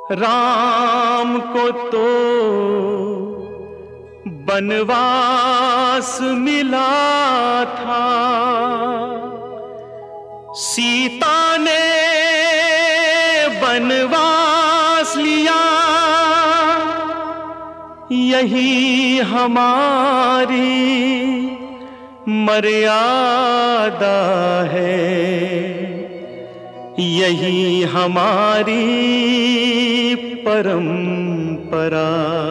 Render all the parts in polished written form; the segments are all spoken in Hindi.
राम को तो बनवास मिला था, सीता ने बनवास लिया। यही हमारी मर्यादा है, यही हमारी परंपरा।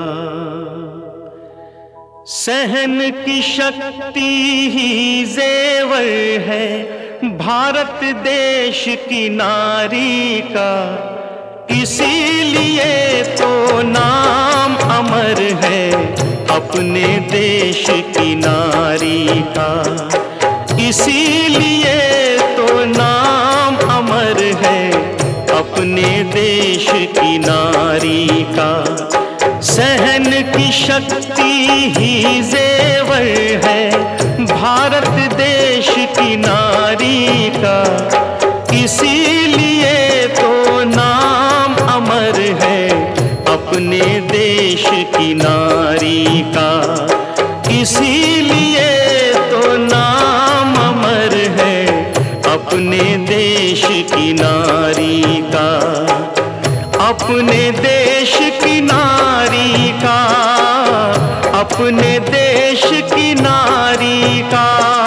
सहन की शक्ति ही जेवर है भारत देश की नारी का, इसीलिए तो नाम अमर है अपने देश की नारी का। इसीलिए तो नाम अमर है अपने देश की नारी का। सहन की शक्ति ही जेवर है भारत देश की नारी का, इसीलिए तो नाम अमर है अपने देश की नारी का। इसीलिए तो नाम अमर है अपने देश की नारी का, अपने देश की नारी का, अपने देश की नारी का।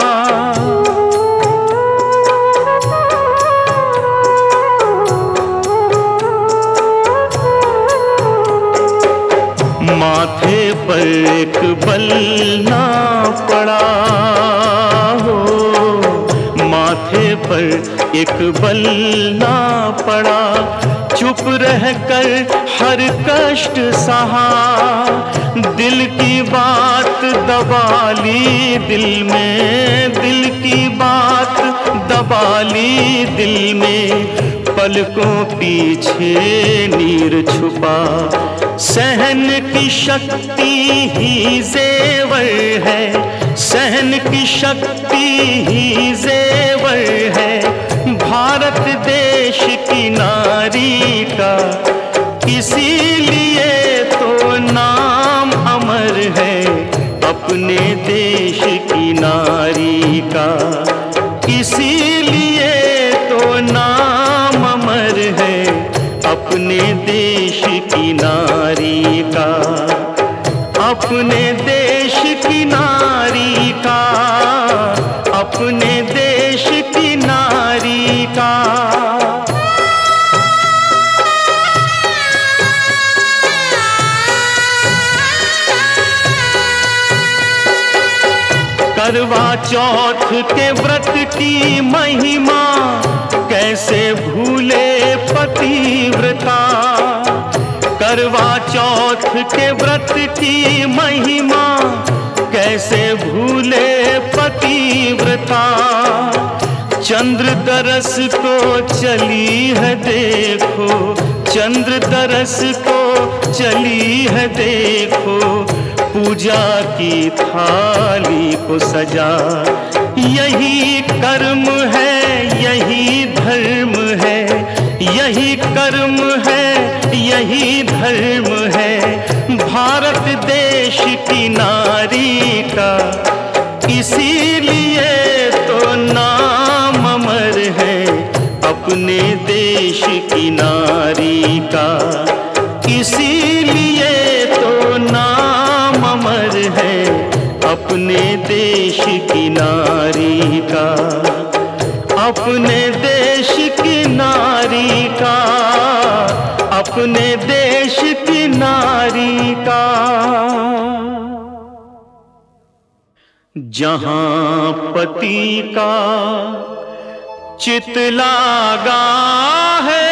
माथे पर एक बलना पड़ा हो, माथे पर एक बलना पड़ा, चुप रहकर हर कष्ट सहा। दिल की बात दबा ली दिल में, दिल की बात दबा ली दिल में, पलकों पीछे नीर छुपा। सहन की शक्ति ही जेवर है, सहन की शक्ति ही जेवर है भारत देश की नारी का। इसीलिए तो नाम अमर है अपने देश की नारी का। इसीलिए तो नाम अमर है अपने देश की नारी का, अपने देश की नारी का, अपने देश की नारी का। करवा चौथ के व्रत की महिमा कैसे भूले पतिव्रता। करवा चौथ के व्रत की महिमा कैसे भूले पतिव्रता। चंद्र दरस को चली है देखो, चंद्र दरस को चली है देखो, पूजा की थाली को सजा। यही कर्म है, यही धर्म है, यही कर्म है, यही धर्म है भारत देश की नारी का। इसीलिए तो नाम अमर है अपने देश की नारी का। इसीलिए तो नाम अमर है अपने देश की नारी का, अपने देश की नारी का, अपने देश की नारी का। जहां पति का चित लागा है,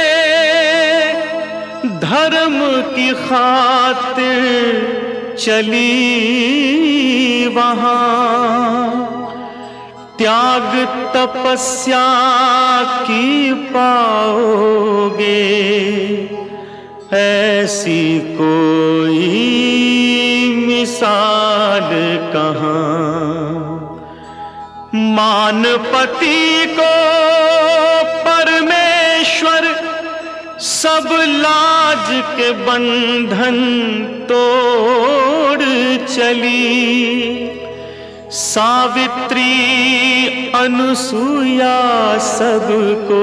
धर्म की खातिर चली वहां, त्याग तपस्या की पाओगे ऐसी कोई मिसाल कहाँ। मान पति को परमेश्वर सब लाज के बंधन तोड़ चली, सावित्री अनुसुईया सबको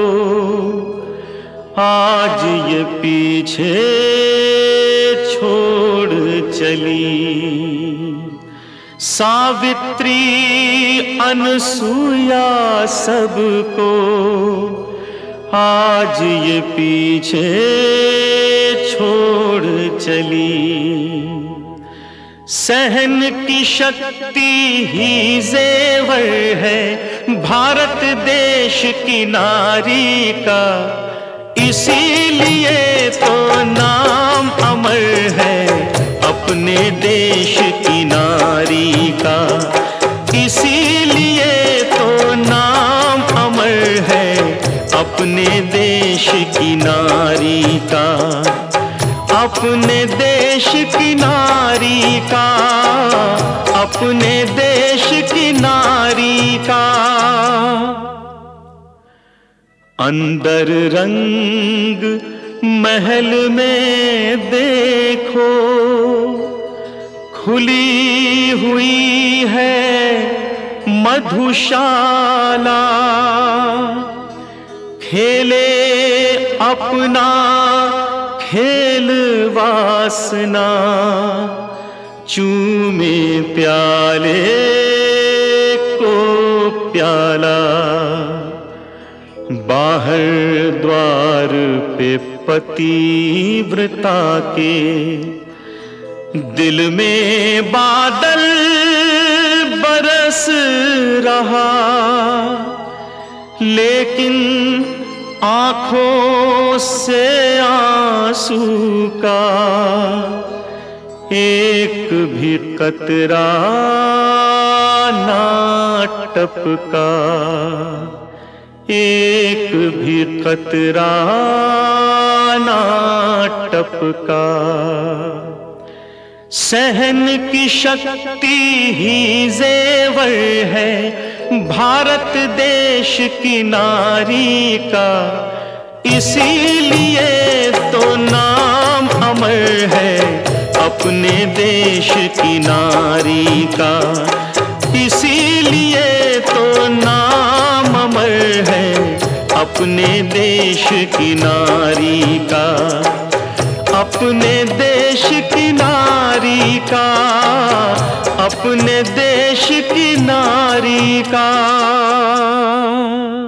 आज ये पीछे छोड़ चली। सावित्री अनुसुईया सबको आज ये पीछे छोड़ चली। सहन की शक्ति ही जेवर है भारत देश की नारी का, इसीलिए तो नाम अमर है अपने देश की नारी का। इसीलिए तो नाम अमर है अपने देश की नारी का, अपने देश की नारी का, अपने देश की नारी का। अंदर रंग महल में देखो खुली हुई है मधुशाला, खेले अपना खेल वासना, चूमे प्याले को प्याला। बाहर द्वार पे पतिव्रता के दिल में बादल बरस रहा, लेकिन आंखों से आंसू का एक भी कतरा ना टपका, एक भी कतरा ना टपका। सहन की शक्ति ही जेवर है भारत देश की नारी का, इसीलिए तो नाम अमर है अपने देश की नारी का। इसीलिए तो नाम अमर है अपने देश की नारी का, अपने देश की नारी का, अपने देश की नारी का।